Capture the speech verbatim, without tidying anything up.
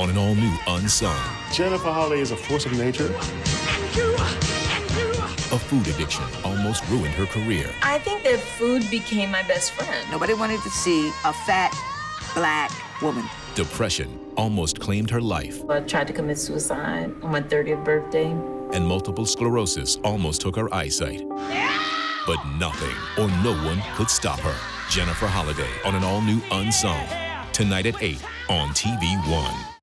on an all-new Unsung. Jennifer Holliday is a force of nature. A food addiction almost ruined her career. I think that food became my best friend. Nobody wanted to see a fat, black woman. Depression almost claimed her life. I tried to commit suicide on my thirtieth birthday. And multiple sclerosis almost took her eyesight. But nothing or no one could stop her. Jennifer Holliday on an all-new Unsung. Tonight at eight on T V One.